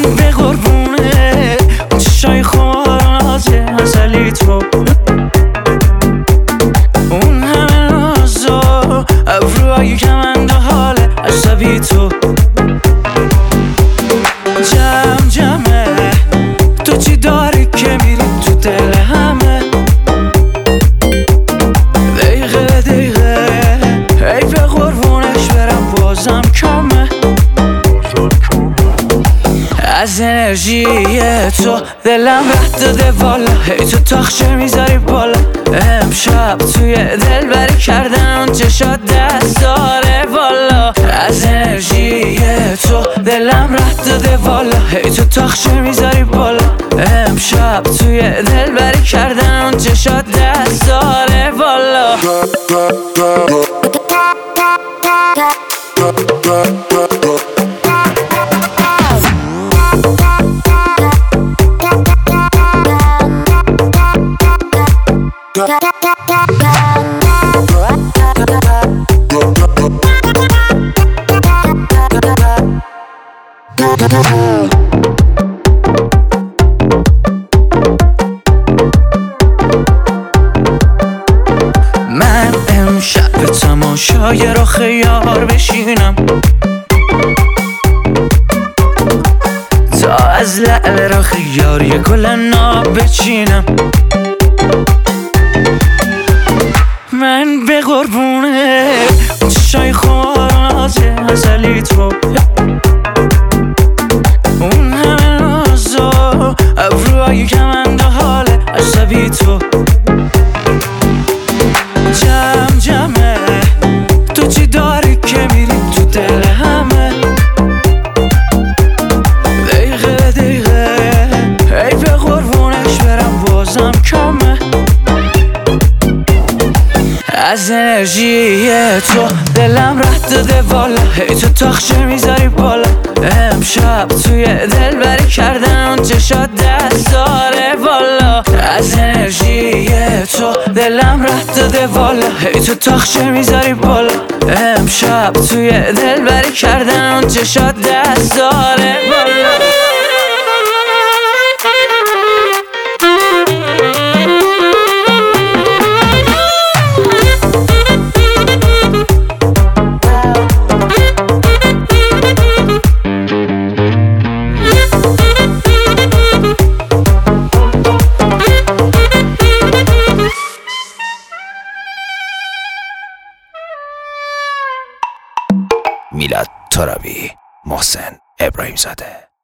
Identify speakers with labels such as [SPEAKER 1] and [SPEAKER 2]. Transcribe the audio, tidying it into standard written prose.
[SPEAKER 1] به قربونه اون چشای خوراز ازلی تو، اون همه نازا ابروهای کمند و حال عصبی تو. جمع جمعه تو چی داری که میری تو دل همه، دقیقه دقیقه ای به قربونش برم بازم کمه. از انرژی تو دلم رد داده والا، هی تو تاخچه میذاری بالا. امشب توی دل بری کردن اون چشات دست داره والا. از انرژی تو دلم رد داده والا، هی تو تاخچه میذاری بالا. امشب توی دل بری کردن اون چشات دست داره والا. من امشب به تماشای رخ یار بشینم، تا از لعل رخ یار یه گل ناب بچینم. من به قربونه اون چشای خوراز ازلی تو، اون همه نازا ابروهای کمند و حال عصبی تو. جمع جمعه تو چی داری که میری تو دل همه، دقیقه دقیقه ای به قربونش برم بازم کمه. از انرژی تو دلم رد داده والا، هی تو تاخچه میذاری بالا. امشب توی دل بری کردن اون چشات دست داره والا. از انرژی تو دلم رد داده والا، هی تو تاخچه میذاری بالا. امشب توی دل بری کردن اون چشات دست داره والا.
[SPEAKER 2] میلاد ترابی، محسن ابراهیم زاده.